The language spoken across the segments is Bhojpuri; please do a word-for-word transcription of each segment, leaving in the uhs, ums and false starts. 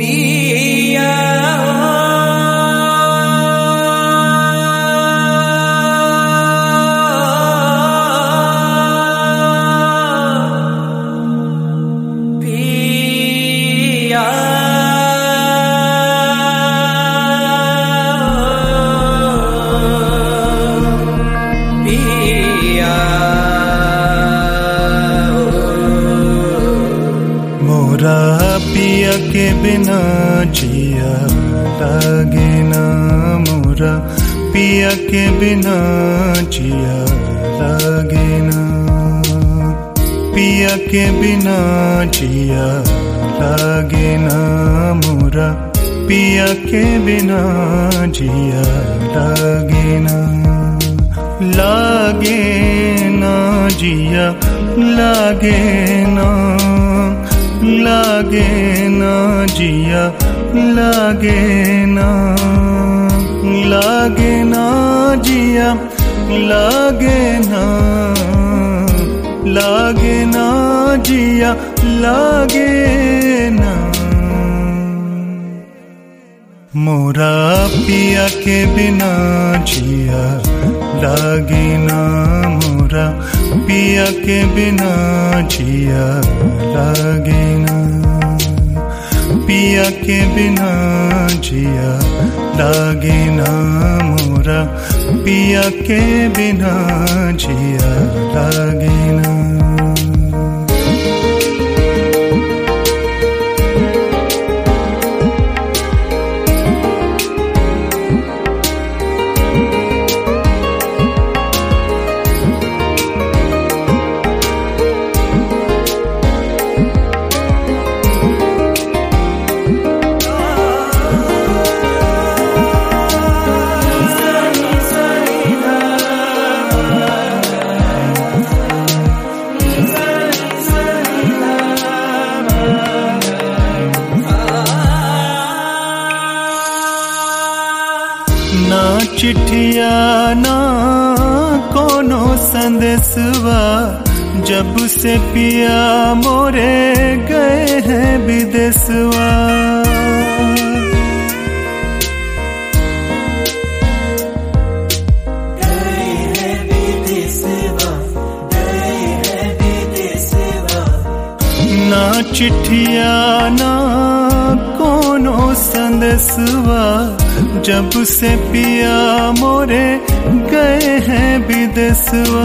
पिया पिया के बिना जिया लागे ना मोरा, पिया के बिना जिया लागे ना, पिया के बिना जिया लागे ना मोरा, पिया के बिना जिया लागे ना, लागे ना जिया लागे ना, लागे ना जिया लागे ना, लागे ना जिया लागे ना, लागे ना जिया लागे ना। मोरा पिया के बिना जिया लागे ना मोरा, पिया के बिना जिया लागे ना, पिया के बिना जिया लागे ना मोरा, पिया के बिना जिया लागे ना। ना चिट्ठिया ना कोनो संदेशवा, जब से पिया मोरे गए हैं विदेशवा। गए हैं विदेशवा, गए हैं विदेशवा। ना चिट्ठिया ना कोनो संदेशवा, जब से पिया मोरे गए हैं विदेशवा।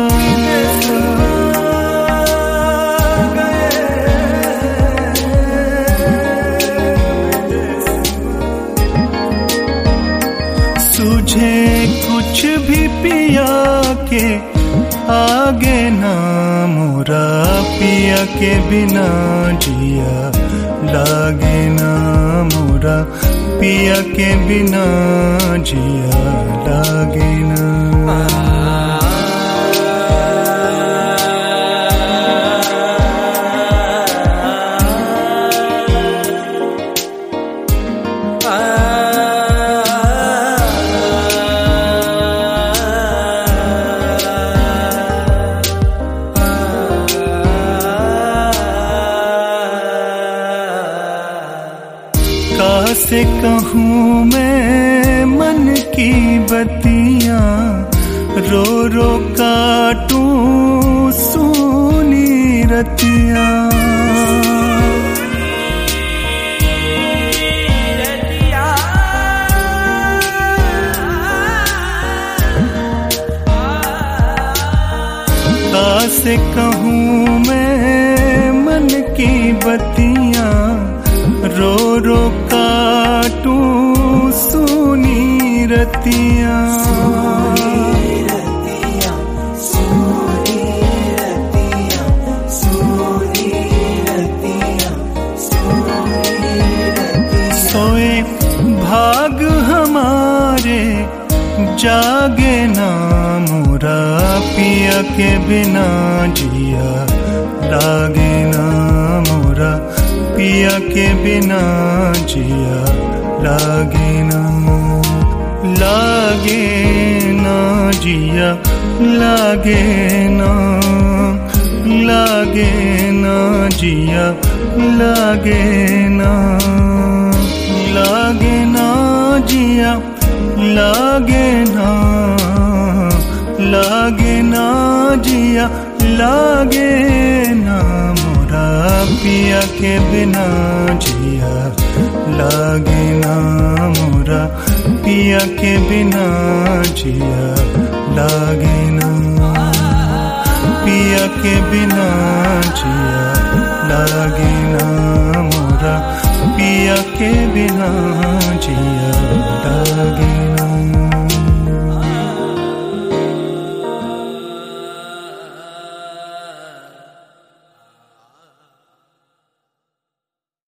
सूझे कुछ भी पिया के आगे ना मोरा, पिया के बिना जिया लागे ना मोरा, पिया के बिना जिया लागे ना। से कहूँ मैं मन की बत्तियाँ, रो रो काटूं सूनी रतियाँ। से कहूँ मैं मन की बत्तियाँ, रो रो काटूं सूनी रतियाँ। सोए भाग हमारे जागे ना मोरा, पिया के बिना जिया लागे ना मोरा, पिया के बिना जिया लागे ना, लागे ना जिया लागे ना, लागे ना जिया लागे ना। लागे ना लागे ना जिया लागे ना मोरा पिया के बिना जिया लागे ना मोरा पिया के बिना जिया लागे ना पिया के बिना जिया लागे ना मोरा पिया के बिना जिया